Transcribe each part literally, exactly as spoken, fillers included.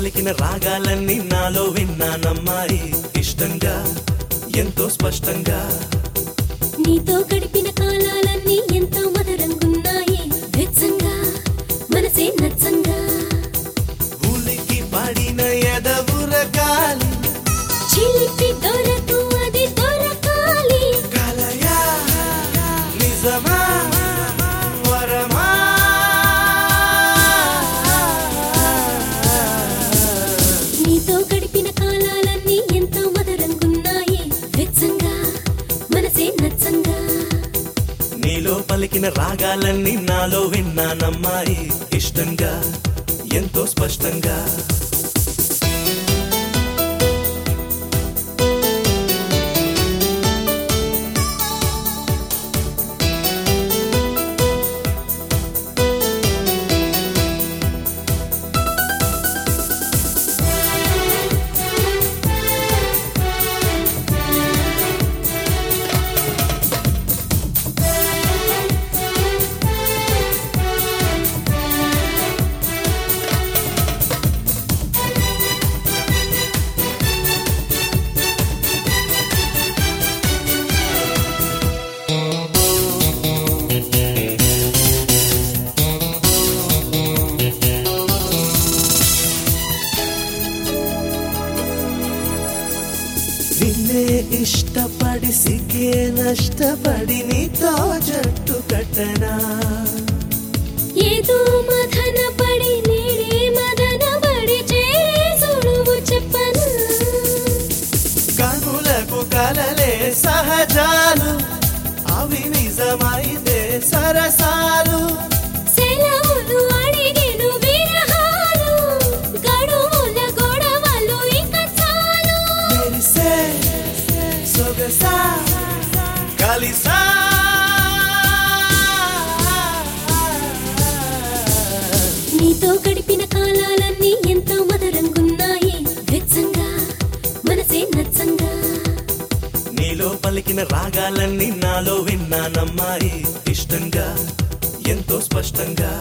పలికిన రాగాలన్నీ నాలో విన్నానమ్మాయి ఇష్టంగా ఎంతో స్పష్టంగా నీతో గడిపిన కాలాలన్నీ ఎంతో మధురంగున్నాయి వెచ్చంగా మనసే నచ్చంగా ఊలికి పడిన ఎదవురగాలి చిలిపి దొరకు అది దొరకాలి కలయా నిజమా వరమా నీతో గడిపిన కాలాలన్నీ ఎంతో మధురంగున్నాయి వెచ్చంగా మనసే నచ్చంగా నీలో పలికిన రాగాలన్నీ నాలో విన్నానమ్మాయి ఇష్టంగా ఎంతో స్పష్టంగా నిన్నే ఇష్టపడి సిగ్గే నష్టపడి నీతో జట్టు కట్టనా ఏదో మదన పడి నేడే మదన పడి చేరే సుడువు చెప్పను కనులకు కలలే సహజాలు అవి నిజమైతే సరసాలు సెలవులు అడిగెను విరహాలు గడువుల గొడవలు ఇక చాలు మెరిసే సొగసా కలిసా నీతో గడిపిన కాలాలన్నీ ఎంతో మధురంగున్నాయి వెచ్చంగా మనసే నచ్చంగా నీలో పలికిన రాగాలన్నీ నాలో విన్నానమ్మాయి ఇష్టంగా ఎంతో స్పష్టంగా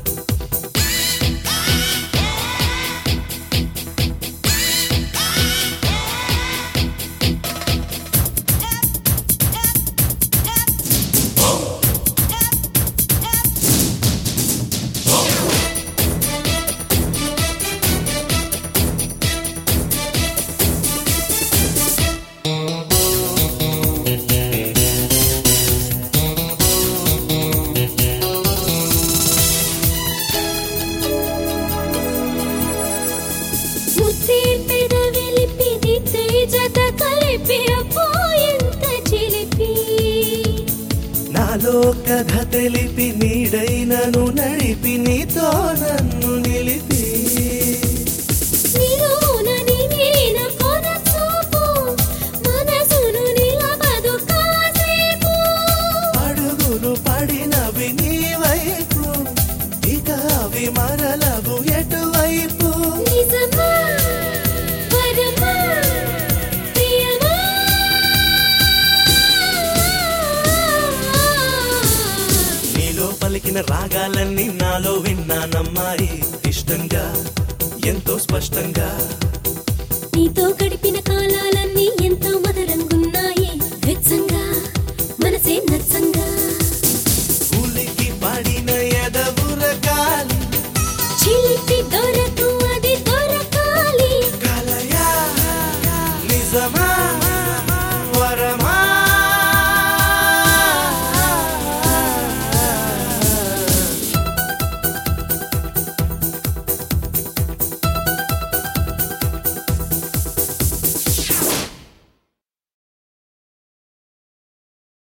ముద్దే పెదవిలిపి దిద్దే జత కలిపి అబ్బో ఎంత చిలిపి నాలో కథ తెలిపి నీడైనను నడిపి నీతో నన్ను నిలిపి నిలువున నిమిరిన కొన చూపు మనసును నిలవదు కాసేపు అడుగులు పడినవి నీ వైపు ఇక అవి మరలవు ఎటువైపు నిజమా వరమా ప్రియమా నీలో పలికిన రాగాలన్నీ నాలో విన్నానమ్మాయి ఇష్టంగా ఎంతో స్పష్టంగా నీతో గడిపిన కాలాలన్నీ ఎంతో మధురంగున్నాయి వెచ్చంగా మనసే నచ్చంగా